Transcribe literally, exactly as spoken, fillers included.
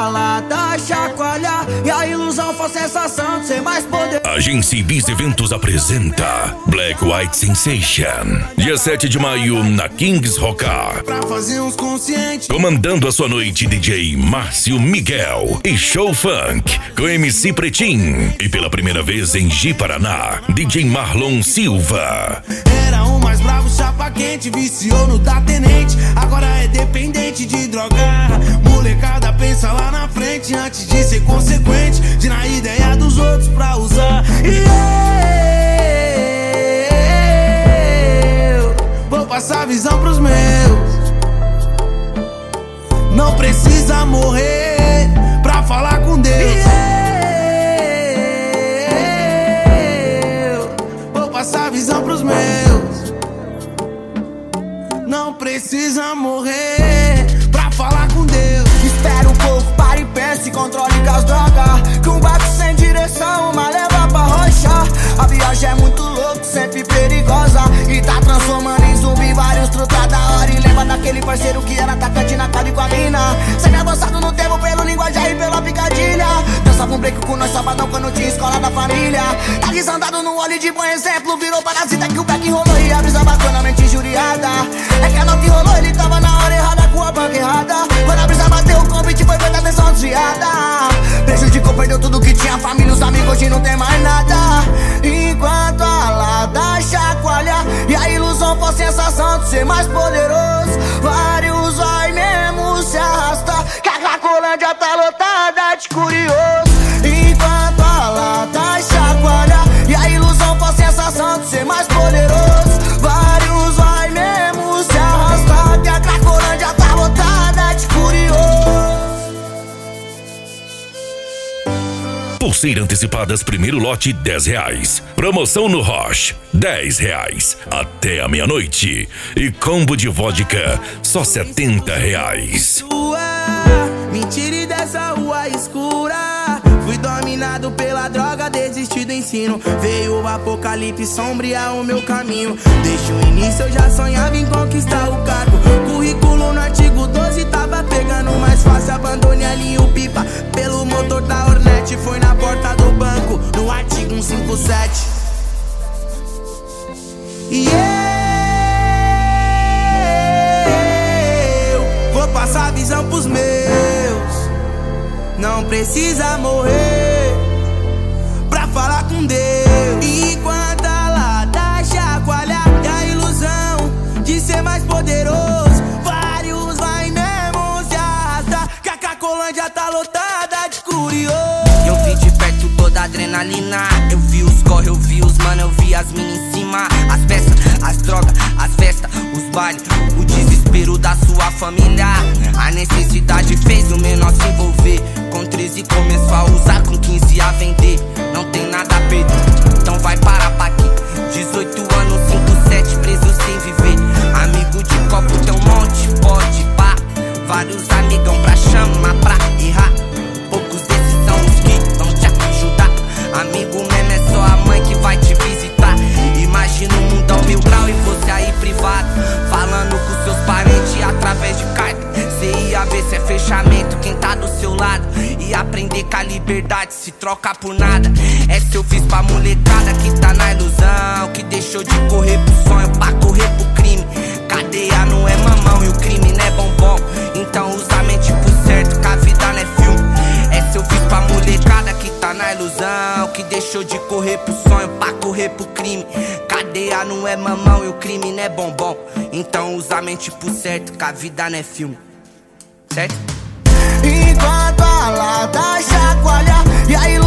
a lata chacoalhar e a ilusão for sensação de ser mais poder. Agência Ibis Eventos apresenta Black White Sensation, dia sete de maio na Kings Rockar. Pra fazer uns conscientes. Comandando a sua noite, D J Márcio Miguel e Show Funk com M C Pretinho. E pela primeira vez em Ji-Paraná, D J Marlon Silva. Era o mais bravo, chapa quente, viciou no da tenente, agora é dependente de droga. Molecada pensa lá na frente antes de ser consequente, de na ideia dos outros pra usar. E eu vou passar a visão pros meus. Não precisa morrer pra falar com Deus. E eu vou passar a visão pros meus. Não precisa morrer pra falar com Deus. Espera um pouco, para e pense, controle com as drogas. Que um barco sem direção, uma leva pra rocha. A viagem é muito louca, sempre perigosa, e tá transformando em zumbi vários truta da hora. E lembra daquele parceiro que era atacante na calle com a mina, sempre avançado no tempo pelo linguajar e pela picadilha. Dançava um break com nós sabadão quando tinha escola da família. Tá desandado no olho de bom exemplo, virou parasita que o back enrolou e a brisa bacana, mente injuriada. É que a nota enrolou, ele tava na hora errada com a banca errada. Quando a brisa bateu, o convite foi feita atenção desviada. Prejudicou, perdeu tudo que tinha, família, os amigos, hoje não tem mais nada. Enquanto a lata chacoalha e a ilusão for sensação de ser mais poderoso, vários vai mesmo se arrastar, que a Cracolândia tá lotada de curioso. Enquanto a lata chacoalha e a ilusão for sensação de ser mais poderoso, vários vai mesmo se arrastar, que a Cracolândia tá lotada de curioso. Pulseira antecipadas, primeiro lote dez reais. Promoção no Roche, dez reais. Até a meia-noite. E combo de vodka, só setenta reais. Me tire dessa rua escura. Fui dominado pela droga, desisti do ensino. Veio o apocalipse sombrear o meu caminho. Desde o início eu já sonhava em conquistar o cargo. Currículo no artigo doze tava pegando mais fácil. Abandone ali o pipa pelo motor da Hornet. Foi na porta do banco, no artigo cento e cinquenta e sete. E eu vou passar a visão pros meus. Não precisa morrer pra falar com Deus. Enquanto a lata chacoalha e a ilusão de ser mais poderoso, vários vai mesmo se arrastar, que a Cracolândia tá lotada de curioso. Eu vi de perto toda a adrenalina. Eu vi os corre, eu vi os mano, eu vi as minas em cima. As peças, as drogas, as festas, os bailes, o desespero da sua família. A necessidade fez o menor se envolver. Com treze começou a usar, com quinze a vender. Não tem nada a perder, então vai parar pra aqui. Dezoito anos, cinco, sete, preso sem viver. Amigo de copo tem um monte, pode pá. Vários amigão pra chamar, pra errar. Poucos desses são os que vão te ajudar. Amigo mesmo é só a mãe que vai te visitar. Imagina um mundão mil grau e você aí privado, falando com seus parentes através de carta. Cê ia ver se é fechamento quem tá do seu lado, e aprender que a liberdade se troca por nada. Essa eu fiz pra molecada que tá na ilusão, que deixou de correr pro sonho pra correr pro crime. Cadeia não é mamão e o crime não é bombom, então usa a mente pro certo, que a vida não é filme. Essa eu fiz pra molecada que tá na ilusão, que deixou de correr pro sonho pra correr pro crime. Cadeia não é mamão e o crime não é bombom, então usa a mente pro certo, que a vida não é filme. Certo? Enquanto a lata chacoalha e a ilusão